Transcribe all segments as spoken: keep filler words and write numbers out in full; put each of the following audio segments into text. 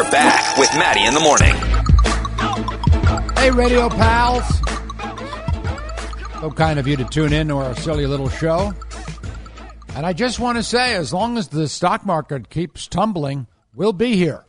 We're back with Maddie in the morning. Hey, radio pals. So kind of you to tune in to our silly little show. And I just want to say, as long as the stock market keeps tumbling, we'll be here.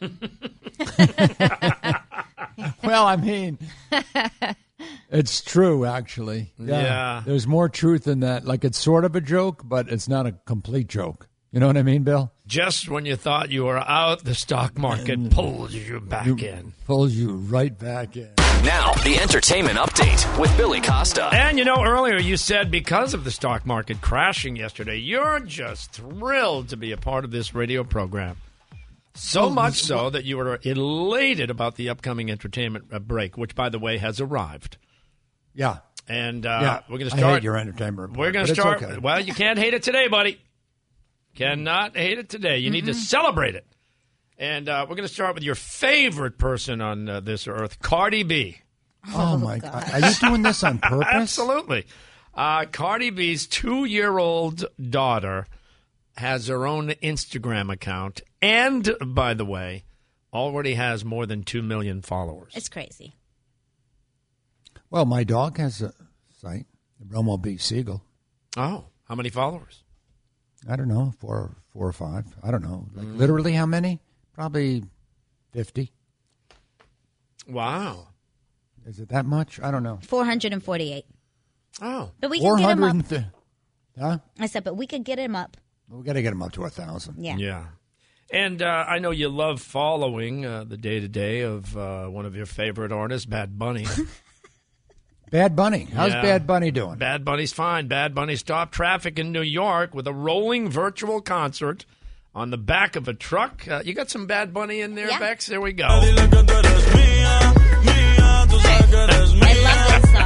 Well, I mean, it's true, actually. Yeah. Yeah. There's more truth in that. Like, it's sort of a joke, but it's not a complete joke. You know what I mean, Bill? Just when you thought you were out, the stock market pulls you back You- in. Pulls you right back in. Now, the entertainment update with Billy Costa. And, you know, earlier you said because of the stock market crashing yesterday, you're just thrilled to be a part of this radio program. So much so that you were elated about the upcoming entertainment break, which, by the way, has arrived. Yeah. And uh, yeah. we're going to I start. hate your entertainment report, We're going but to it's start. okay. Well, you can't hate it today, buddy. Cannot hate it today. You need to celebrate it. And uh, we're going to start with your favorite person on uh, this earth, Cardi B. Oh, my God. Are you doing this on purpose? Absolutely. Uh, Cardi B's two-year-old daughter has her own Instagram account and, by the way, already has more than two million followers. It's crazy. Well, my dog has a site, Romo B. Siegel. Oh, how many followers? I don't know, four, four or five. I don't know. Like literally how many? Probably fifty. Wow. Is it that much? I don't know. four hundred forty-eight. Oh. But we can get him up. fifty. Huh? I said, but we could get him up. We got to get him up to a thousand. Yeah. Yeah. And uh, I know you love following uh, the day-to-day of uh, one of your favorite artists, Bad Bunny. Bad Bunny. How's Yeah. Bad Bunny doing? Bad Bunny's fine. Bad Bunny stopped traffic in New York with a rolling virtual concert on the back of a truck. Uh, you got some Bad Bunny in there, Yeah. Bex? There we go. I love this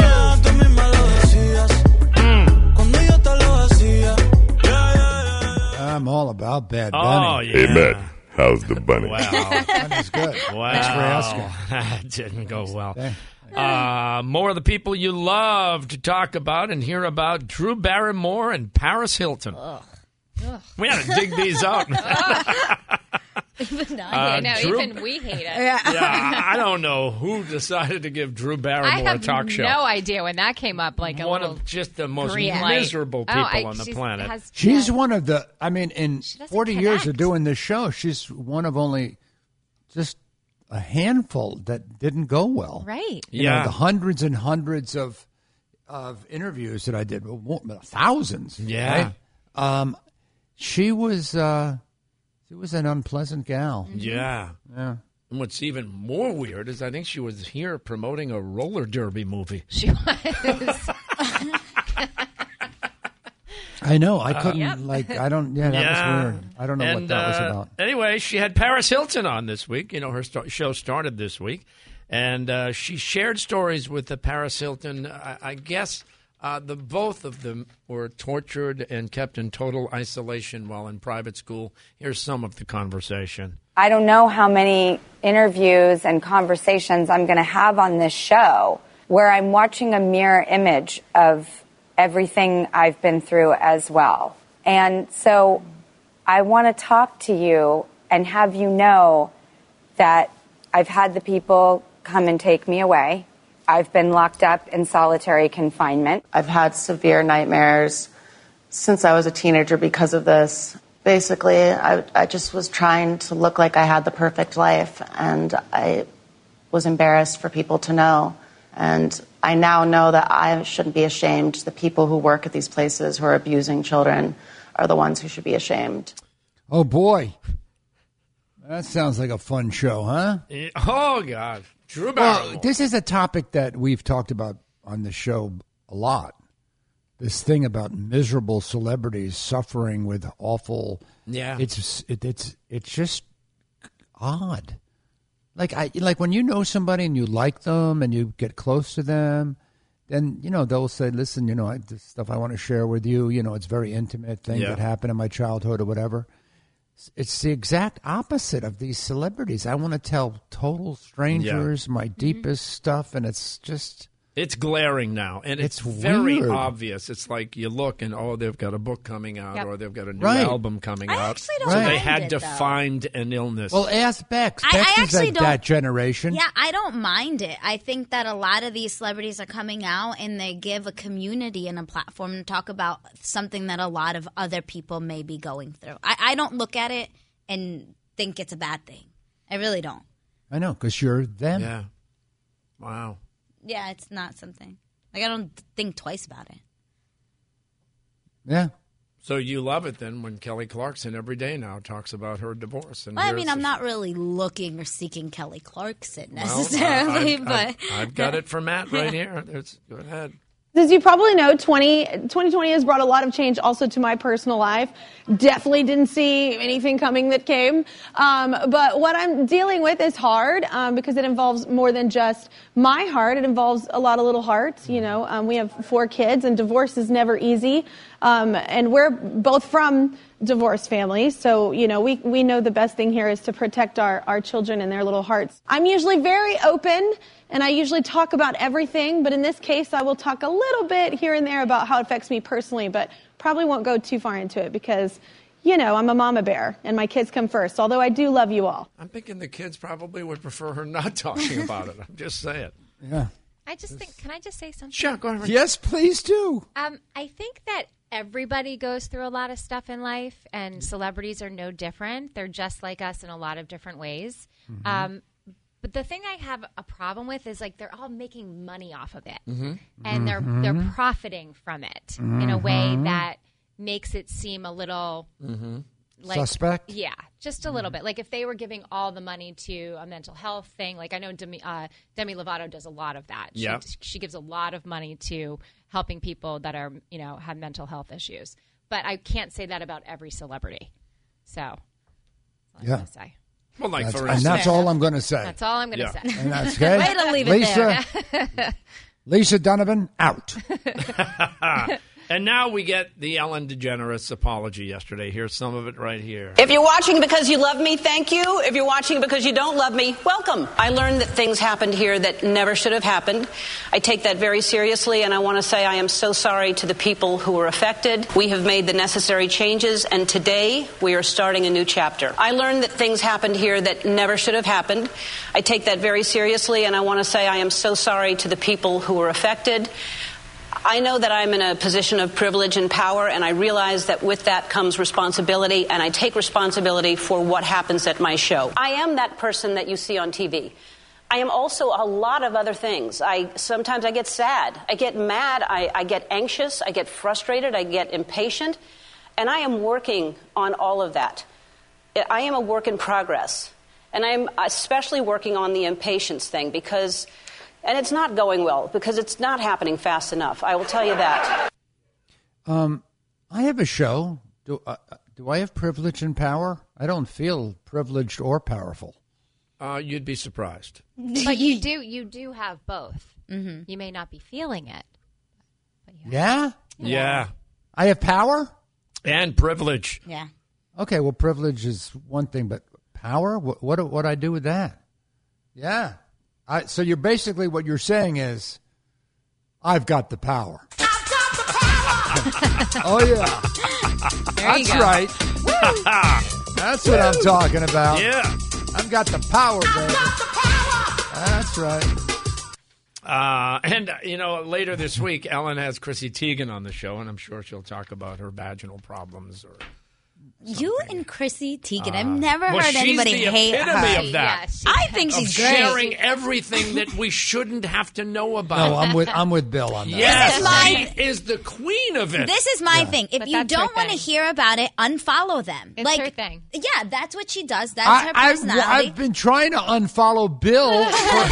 song. I'm all about Bad Oh, Bunny. yeah. Hey, Matt, how's the bunny? Wow. Bunny's good. Wow. Thanks for asking. That didn't go well. Thank- Uh, more of the people you love to talk about and hear about: Drew Barrymore and Paris Hilton. Ugh. We had to dig these out. Even Uh, I I know, Drew- even we hate it. Yeah, I don't know who decided to give Drew I Barrymore a have talk show. no idea when that came up. Like a One little of just the most green light. miserable Oh, people I- on the she's- planet. has- She's yeah. one of the, I mean, in doesn't forty years of connect. doing this show, she's one of only just a handful that didn't go well. Right. You Yeah. know, the hundreds and hundreds of of interviews that I did, well, thousands. Yeah. right? Um, she was uh, she was an unpleasant gal. Yeah. Yeah. And what's even more weird is I think she was here promoting a roller derby movie. She was. I know. I couldn't Yep. like. I don't. Yeah, that Yeah. was weird. I don't know what And, that was uh, about. Anyway, she had Paris Hilton on this week. You know, her sto- show started this week. And uh, she shared stories with the Paris Hilton. I, I guess uh, the both of them were tortured and kept in total isolation while in private school. Here's some of the conversation. I don't know how many interviews and conversations I'm going to have on this show where I'm watching a mirror image of everything I've been through as well. And so I want to talk to you and have you know that I've had the people come and take me away. I've been locked up in solitary confinement. I've had severe nightmares since I was a teenager because of this. Basically, I, I just was trying to look like I had the perfect life, and I was embarrassed for people to know. And I now know that I shouldn't be ashamed. The people who work at these places who are abusing children are the ones who should be ashamed. Oh boy, that sounds like a fun show, huh? Oh, God. Drew Barrymore. Well, this is a topic that we've talked about on the show a lot. This thing about miserable celebrities suffering with awful. Yeah. It's it, it's it's just odd. Like I like when you know somebody and you like them and you get close to them, then you know they'll say, "Listen, you know, I, this stuff I want to share with you. You know, it's very intimate thing Yeah. that happened in my childhood or whatever." It's the exact opposite of these celebrities. I want to tell total strangers my deepest stuff, and it's just It's glaring now, and it's, It's very weird. obvious. It's like you look and, oh, they've got a book coming out Yep. or they've got a new Right. album coming I out. actually don't so they mind had it, to though. find an illness. Well, ask Bex. I- Bex I is actually like don't- that generation. Yeah, I don't mind it. I think that a lot of these celebrities are coming out and they give a community and a platform to talk about something that a lot of other people may be going through. I, I don't look at it and think it's a bad thing. I really don't. I know, because you're them. yeah. Wow. Yeah, it's not something. Like, I don't think twice about it. Yeah. So you love it then when Kelly Clarkson every day now talks about her divorce. And Well, I here's mean, I'm the- not really looking or seeking Kelly Clarkson Well, necessarily, I- I- but I've, I've got it for Matt right here. There's, go ahead. As you probably know, twenty twenty has brought a lot of change also to my personal life. Definitely didn't see anything coming that came. Um, but what I'm dealing with is hard um, because it involves more than just my heart. It involves a lot of little hearts. You know, um, we have four kids, and divorce is never easy. Um, and we're both from divorced families, so you know we we know the best thing here is to protect our our children and their little hearts. I'm usually very open. And I usually talk about everything, but in this case, I will talk a little bit here and there about how it affects me personally, but probably won't go too far into it because, you know, I'm a mama bear and my kids come first, although I do love you all. I'm thinking the kids probably would prefer her not talking about it. I'm just saying. Yeah. I just think, can I just say something? Sure, go ahead. Yes, please do. Um, I think that everybody goes through a lot of stuff in life, and celebrities are no different. They're just like us in a lot of different ways. Mm-hmm. Um, but the thing I have a problem with is like they're all making money off of it, Mm-hmm. and they're they're profiting from it in a way that makes it seem a little like Suspect? Yeah, just a little bit. Like if they were giving all the money to a mental health thing, like I know Demi, uh, Demi Lovato does a lot of that. She, Yep. she gives a lot of money to helping people that are, you know, have mental health issues. But I can't say that about every celebrity. So that's all Yeah. I'm gonna say. Well, like That's, for and instance, that's all I'm going to say. That's all I'm going to Yeah. say. And that's okay. Way to leave it Lisa, Lisa Donovan, out. and now we get the Ellen DeGeneres apology yesterday. Here's some of it right here. If you're watching because you love me, thank you. If you're watching because you don't love me, welcome. I learned that things happened here that never should have happened. I take that very seriously, and I want to say I am so sorry to the people who were affected. We have made the necessary changes, and today we are starting a new chapter. I learned that things happened here that never should have happened. I take that very seriously, and I want to say I am so sorry to the people who were affected. I know that I'm in a position of privilege and power, and I realize that with that comes responsibility, and I take responsibility for what happens at my show. I am that person that you see on T V. I am also a lot of other things. I sometimes I get sad, I get mad, I, I get anxious, I get frustrated, I get impatient, and I am working on all of that. I am a work in progress, and I am especially working on the impatience thing because... And it's not going well because it's not happening fast enough. I will tell you that. Um, I have a show. Do, uh, do I have privilege and power? I don't feel privileged or powerful. Uh, you'd be surprised. But you do you do have both. Mm-hmm. You may not be feeling it. But you have Yeah? Yeah. I have power? And privilege. Yeah. Okay, well, privilege is one thing, but power? What what, what do I do with that? Yeah. I, so you're basically, what you're saying is, I've got the power. I've got the power! Oh, yeah. There you That's go. right. That's what I'm talking about. Yeah. I've got the power, baby. That's right. Uh, and, uh, you know, later this week, Ellen has Chrissy Teigen on the show, and I'm sure she'll talk about her vaginal problems or... You and Chrissy Teigen. I've never Well, heard she's anybody the hate epitome her. of that. Yeah, she- I think of she's great. sharing everything that we shouldn't have to know about. No, I'm with I'm with Bill on that. Yes, This is my- she is the queen of it. This is my thing. If But you that's her don't want to thing. hear about it, unfollow them. It's like, her thing. Yeah, that's what she does. That's I, her I've, personality. I've been trying to unfollow Bill.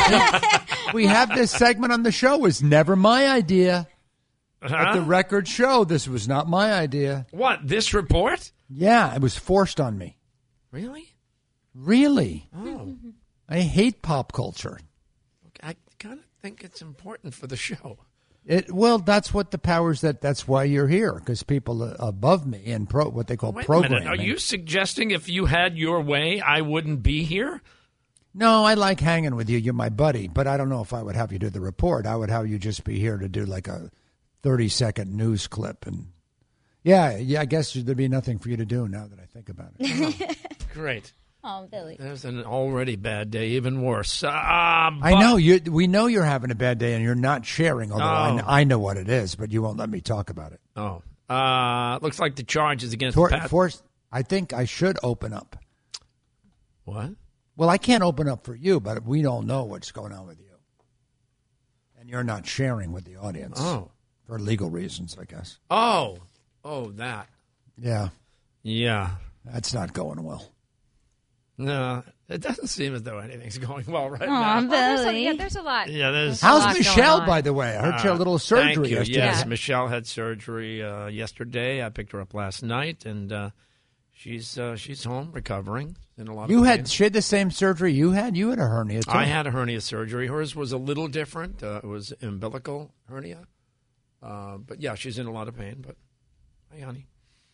For, we have this segment on the show. It was never my idea. At the record show, this was not my idea. What, this report? Yeah, it was forced on me. Really? Really? Oh. I hate pop culture. I kind of think it's important for the show. It well, that's what the powers that. That's why you're here, because people uh, above me in pro, what they call Wait a programming. minute. Are you suggesting if you had your way, I wouldn't be here? No, I like hanging with you. You're my buddy, but I don't know if I would have you do the report. I would have you just be here to do like a thirty-second news clip. And yeah, yeah, I guess there'd be nothing for you to do now that I think about it. Great. Oh, Billy. There's an already bad day, even worse. Uh, I know you. We know you're having a bad day, and you're not sharing. Although I, Oh. kn- I know what it is, but you won't let me talk about it. Oh, uh, looks like the charges against For, Pat. for, I think I should open up. What? Well, I can't open up for you, but we don't know what's going on with you, and you're not sharing with the audience. Oh. For legal reasons, I guess. Oh, oh, that. Yeah, Yeah. that's not going well. No, it doesn't seem as though anything's going well right Aw, now. There's a, Billy. yeah, there's a lot. Yeah, there's. a How's lot going Michelle, on. by the way? I heard she had a little Uh, surgery thank you. yesterday. Yes, Michelle had surgery uh, yesterday. I picked her up last night, and uh, she's uh, she's home recovering in a lot You of pain. had she had the same surgery you had. You had a hernia too. I had a hernia surgery. Hers was a little different. Uh, it was umbilical hernia. Uh, but yeah, she's in a lot of pain. But hey, honey.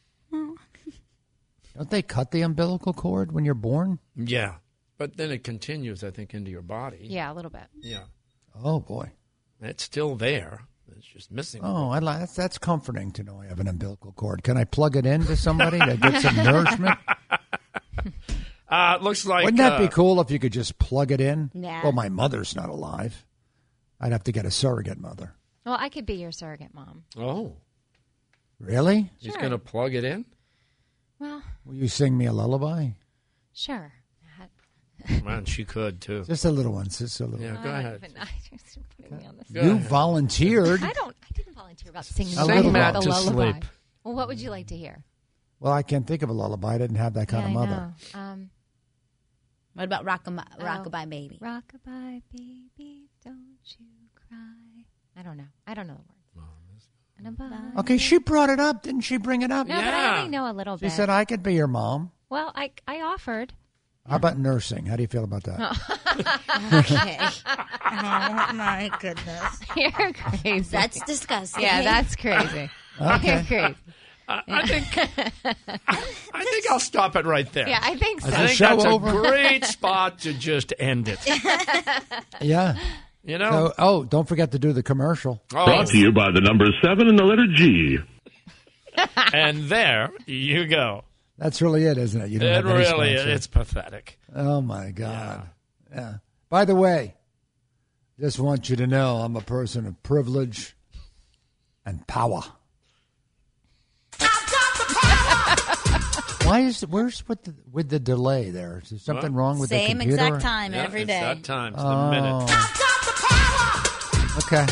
Don't they cut the umbilical cord when you're born? Yeah, but then it continues, I think, into your body. Yeah, a little bit. Yeah, Oh boy. it's still there. It's just missing. a Oh, little. I like that's, that's comforting to know I have an umbilical cord. Can I plug it into somebody to get some nourishment? Uh, it looks like. Wouldn't that uh, be cool if you could just plug it in? Yeah. Well, my mother's not alive. I'd have to get a surrogate mother. Well, I could be your surrogate mom. Oh, Really? he's Sure. going to plug it in? Well, Will you sing me a lullaby? sure. Man, she could, too. Just a little one. Just a little. Yeah, one. go Uh, ahead. but I just putting me on the Go You ahead. volunteered. I don't. I didn't volunteer about singing Sing the Matt the to lullaby. sleep. Well, what would you like to hear? Well, I can't think of a lullaby. I didn't have that kind yeah, of mother. I know. Um, What about Rockabye, Oh. Rockabye Baby? Rockabye baby, don't you cry. I don't know. I don't know the words. And a bye. Okay, she brought it up. Didn't she bring it up? No, but I Yeah. only know a little She bit. said I could be your mom. well, I I offered. How about nursing? How do you feel about that? Okay. Oh, my goodness. You're crazy. That's disgusting. yeah, that's crazy. Okay. You're crazy. I, I think I think I'll stop it right there. Yeah, I think so. Is I the think show that's over? a great spot to just end it. Yeah. You know? So, oh, don't forget to do the commercial. Oh, Brought to you by the number seven and the letter G. and there you go. That's really it, isn't it? You don't It have any really is. sponsor. It's pathetic. Oh my God. Yeah. By the way, just want you to know I'm a person of privilege and power. Why is where's with the with the delay there? Is there something What? wrong with the Same computer? exact time Yeah, every it's day. that time. It's the Oh. minute. Okay.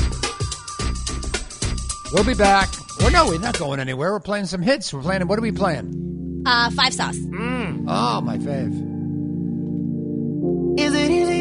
We'll be back. Well, no, we're not going anywhere. We're playing some hits. We're playing. What are we playing? Uh, five sauce. Oh, my fave. Is it easy